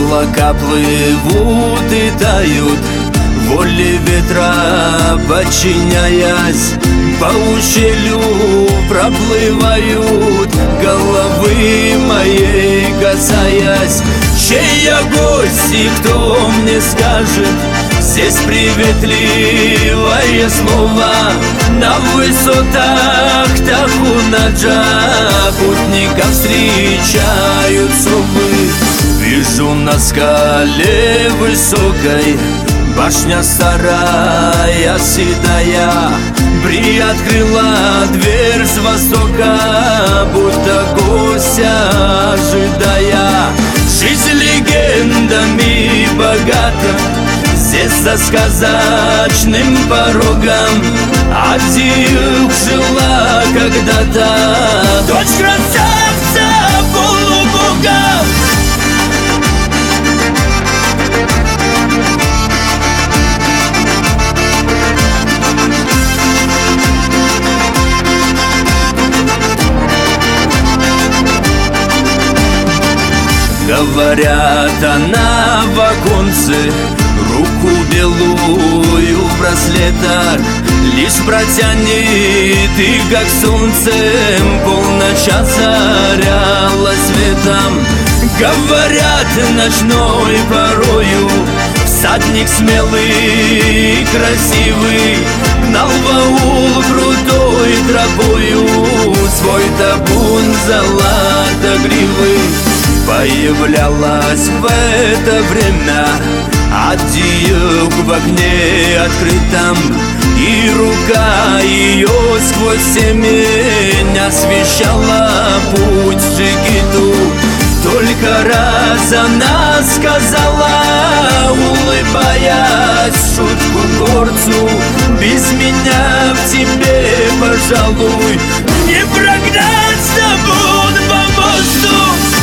Облака плывут и тают, воле ветра подчиняясь, по ущелью проплывают, головы моей касаясь. Чей я гость и кто мне скажет? Здесь приветливое слово, на высотах Тахунаджа путников встречают совы. Вижу на скале высокой башня старая седая, приоткрыла дверь с востока, будто гостя ожидая. Жизнь легендами богата, здесь за сказочным порогом Адиюк жила когда-то дочь красавца полубога. Говорят, она в оконце руку белую в браслетах лишь протянет, и как солнцем полночь озаряла светом. Говорят, ночной порою всадник смелый и красивый гнал в аул крутой тропою свой табун золотогривый. Появлялась в это время Адиюк в окне открытом, и рука ее сквозь семень освещала путь в Джигиту. Только раз она сказала, улыбаясь шутку горцу: без меня в тебе, пожалуй, не прогнать табун по мосту.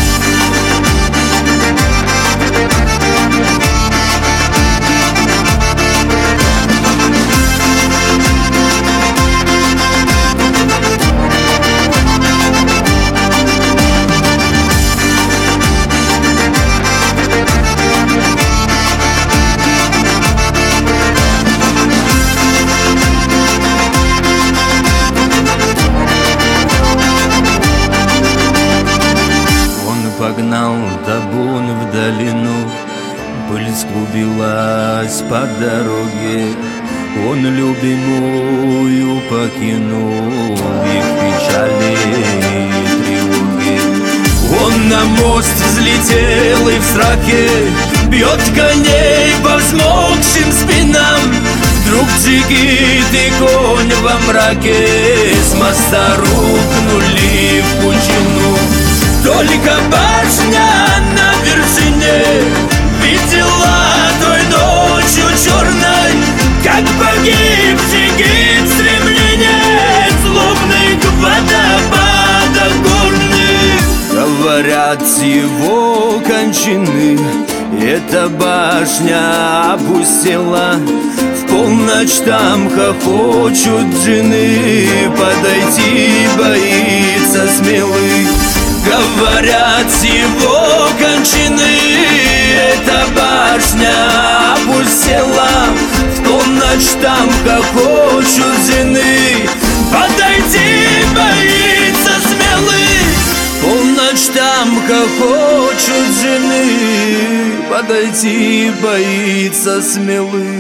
Погнал табун в долину, пыль склубилась по дороге. Он любимую покинул, их печали и тревоги. Он на мост взлетел и в страхе бьет коней по взмокшим спинам. Вдруг Джигит и конь во мраке с моста рухнули в пучину. Только башня на вершине видела той ночью черной, как погиб Джигит, стремленец злобных водопадов горных. Говорят, с его кончины эта башня опустела. В полночь там хохочут джинны, подойти боится смелый. Говорят, с его кончины эта башня опустела. В полночь там хохочут джинны, подойти боится смелый. В полночь там хохочут джинны, подойти боится смелый.